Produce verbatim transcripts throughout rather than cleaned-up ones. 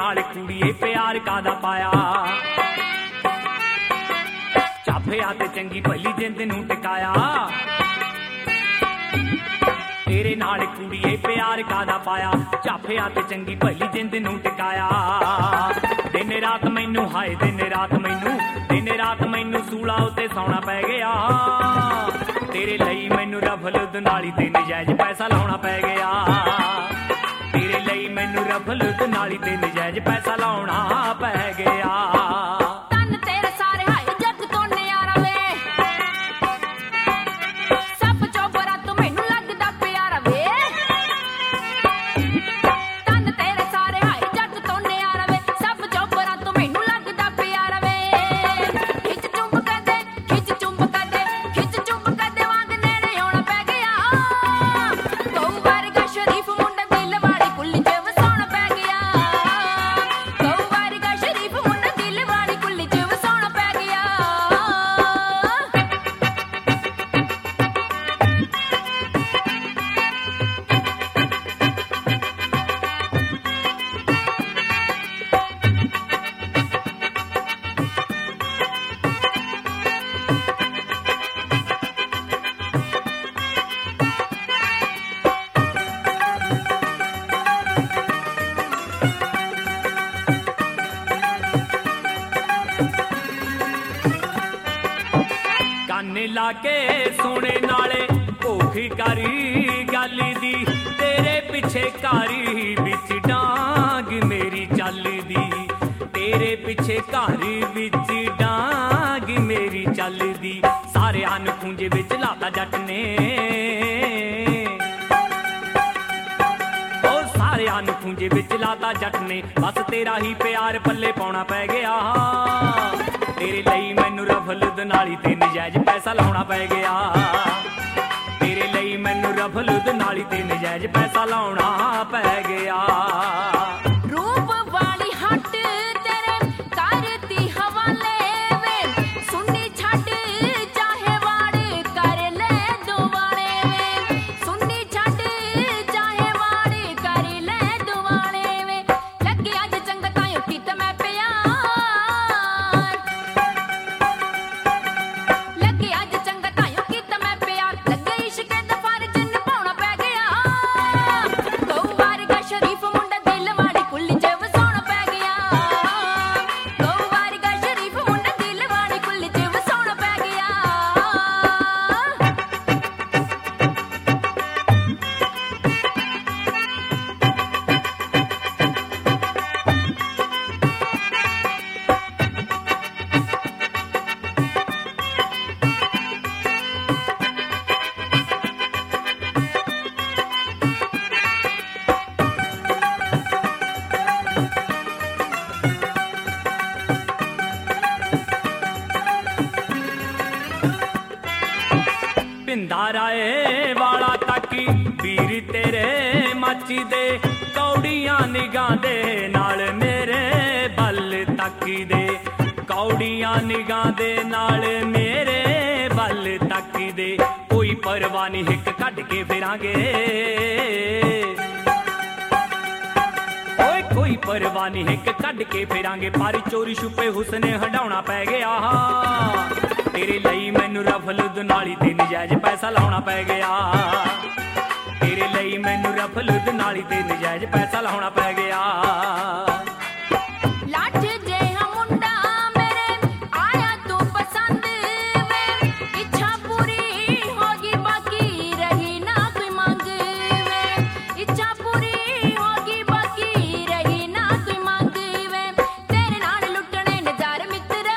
नाल कुड़िए प्यार कादा पाया। चाफिया ते चंगी भली जिंद नूं टिकाया। तेरे नाल कुड़िए प्यार कादा पाया। चाफिया ते चंगी भली जिंद नूं टिकाया। दिन रात मैनू हाय दिन रात मैनू दिन रात मैनू सूला उत्ते सौना पै गया। तेरे लई मैनू रफल नाली ते नजायज पैसा लाउणा पै गया। तेरे लई मैनू रफल नाली ते नजायज पैसा लाउणा पै गया। लाके सोने नाले भोखी करी गल दी। तेरे पिछे कारी बिच डांग मेरी चल दी। तेरे पिछे कारी बिच डांग मेरी चल दी। सारे हन खूंजे बिच लाता जट ने। ओ सारे हन खूंजे बिच लाता जट ने। बस तेरा ही प्यार पल्ले पाउणा पै गया। तेरे लई मैनू रफल नाली ते नजायज पैसा लाउणा पै गया। तेरे लई मैनू रफल नाली ते नजायज पैसा लाउणा पै गया। रूप वाली हट तेरे करती हवाले वे। सुन्नी छट चाहे वाड़ कर ले दुआले वे। सुन्नी छट चाहे वाड़ कर ले दुआले वे। लगे अज चंगा तायो कित मैं प्यार। लगे अज चंगा तायो कित मैं प्यार। लगे इश्क दा फर्ज निभाउणा पै गया। गौ वर्गा शरीफ मुंडा दिल वाली कुल्ली च वसाउणा पै गया। गौ वर्गा शरीफ मुंडा दिल वाली कुल्ली च वसाउणा पै गया। भिंदा राए वाला ताकी वीर तेरे मची दे। कौड़ियां निगाह दे नाल मेरे बल तकी दे। कौड़ियां निगाह दे नाल मेरे बल तकी दे। कोई परवाह नहीं हिक कढ के फिरांगे। ओए कोई परवाह नहीं हिक कढ के फिरांगे। पर चोरी छुपे हुसने हंडाउणा पै गया। तेरे लई मैनू रफल नाली ते नजायज पैसा लाउणा पै गया। तेरे लई मैनू रफल नाली ते नजायज पैसा लाउणा पै गया। लाठ जिहा मुंडा मेरे आया तू पसंद वे। इच्छा पूरी होगी बाकी रही ना कोई मांग वे। इच्छा पूरी होगी बाकी रही ना कोई मांग वे। तेरे नाल लुटने नजार मित्रा।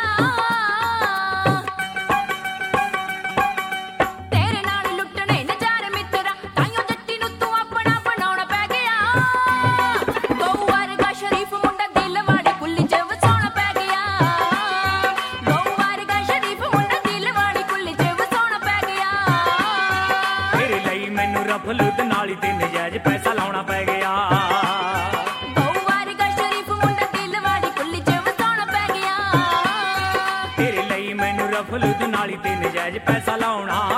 तेरे नाल लुटने नजार मित्रा। ताइयों जट्टी नूं तू अपना बनाउणा पै गया। गौ वर्गा शरीफ मुंडा दिल वाली कुल्ली च वसाउणा पै गया। गौ वर्गा शरीफ मुंडा दिल वाली कुल्ली च वसाउणा पै गया। तेरे लई मैनू रफल नाली ते नजायज पैसा लाउणा पै गया। गौ वर्गा शरीफ मुंडा दिल वाली कुल्ली च वसाउणा पै गया। तेरे लई मैनू रफल नाली ते नजायज पैसा लाउणा